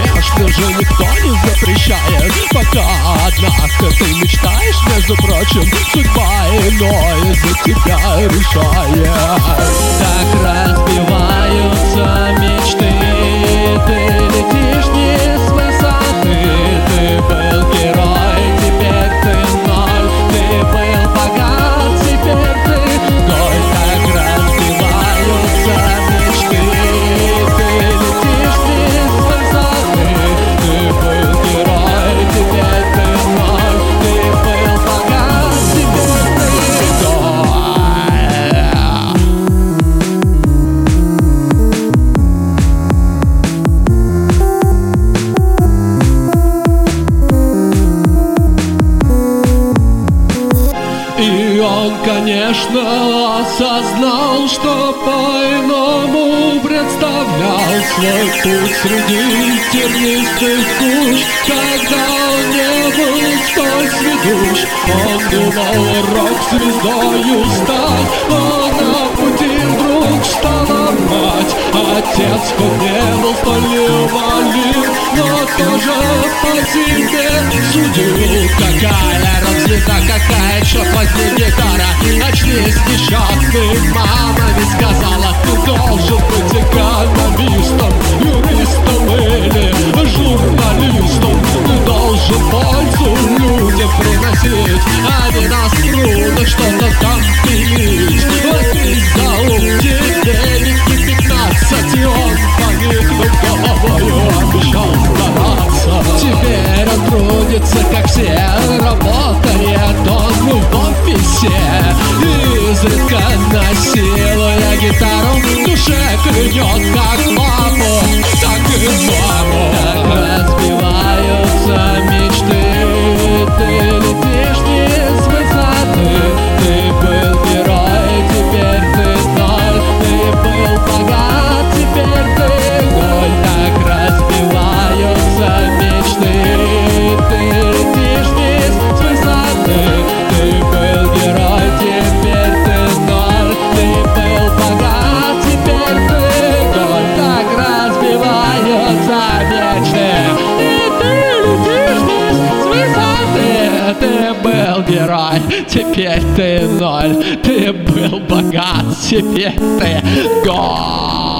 конечно же, никто не запрещает. Пока, однако, ты мечтаешь, между прочим, судьба иное за тебя решает. Так разбиваются мечты, ты летишь не с высоты. Ты был герой, теперь ты ноль. Ты был богат, теперь ты голь. Так разбиваются мечты, ты летишь не с высоты. Ты был герой, теперь ты ноль. Ты был богат, теперь ты голь. И он, конечно, осознал, что по-иному представлял свой путь среди тернистых куч. Когда он не был столь сведущ, он думал рок-звездою стать, но на пути вдруг стала мать. Отец, хоть не был столь неумолим, но тоже по себе судил. Какая рок-звезда, какая, черт возьми, гитара. Очнись, несчастный, мама ведь сказала, ты должен быть экономистом, юристом или журналистом. Ты должен пользу людям приносить, а не на струнах что-то там пилить. Возьмись за ум, тебе ведь не 15, и он, поникнув головою, обещал стараться. Теперь он трудится, как все, работает он в офисе. Изредка насилуя гитару, в душе клянет как папу, так и маму. Так разбиваются мечты, ты летишь не с высоты. Ты был герой, теперь ты ноль. Ты был богат, теперь ты голь. Так разбиваются мечты, ты летишь не с высоты. Ты был герой, теперь ты ноль. Ты был богат, теперь ты голь. Так разбиваются мечты, и ты летишь не с высоты. Ты был герой, теперь ты ноль. Ты был богат, теперь ты голь.